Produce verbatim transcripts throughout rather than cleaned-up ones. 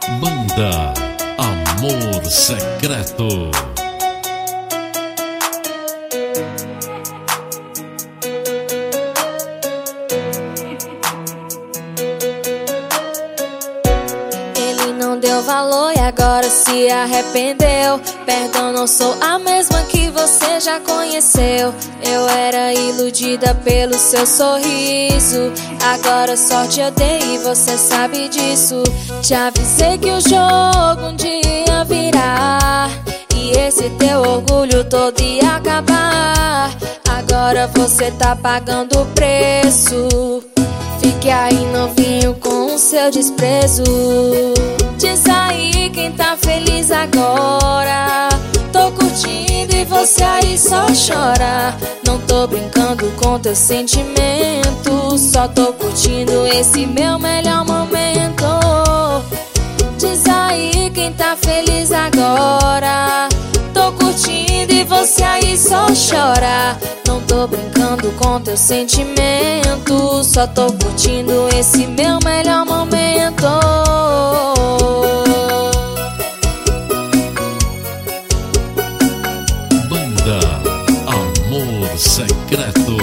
Banda Amor Secreto. Ele não deu valor e agora se arrependeu. Perdão, não sou a mesma que você já conheceu. Eu era iludida pelo seu sorriso, agora só te odeio e você sabe disso. Te avisei que o jogo um dia ia virar e esse teu orgulho todo ia acabar. Agora você tá pagando o preço. Fique aí novinho com o seu desprezo. Diz aí quem tá feliz agora. Tô curtindo e você aí só chora. Não tô brincando com teu sentimento, só tô curtindo esse meu melhor momento. Diz aí quem tá feliz agora. Tô curtindo e você aí só chora. Não tô brincando com teu sentimento, só tô curtindo esse meu melhor momento. Banda Amor Secreto.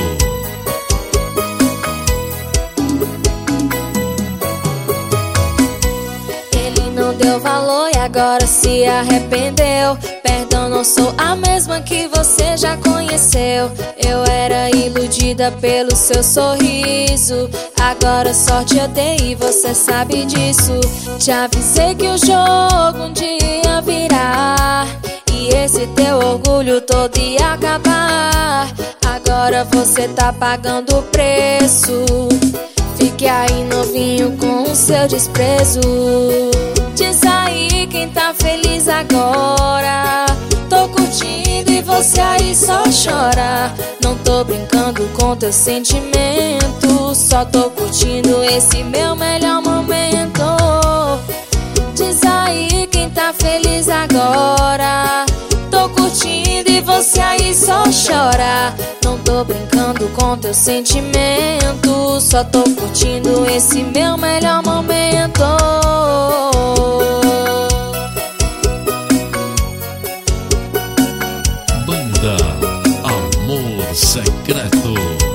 Ele não deu valor e agora se arrependeu. Perdão, não sou a mesma que você já conheceu. Eu era iludida pelo seu sorriso, agora só te odeio e você sabe disso. Te avisei que o jogo um dia ia virar e esse teu orgulho todo ia acabar. Agora você tá pagando o preço. Fique aí novinho com o seu desprezo. Diz aí quem tá feliz agora. Tô curtindo e você aí só chora. Não tô brincando com teu sentimento, só tô curtindo esse meu melhor momento. Diz aí quem tá feliz agora. Tô curtindo e você aí só chora. Não tô brincando com teu sentimento, só tô curtindo esse meu melhor momento. Banda Amor Secreto.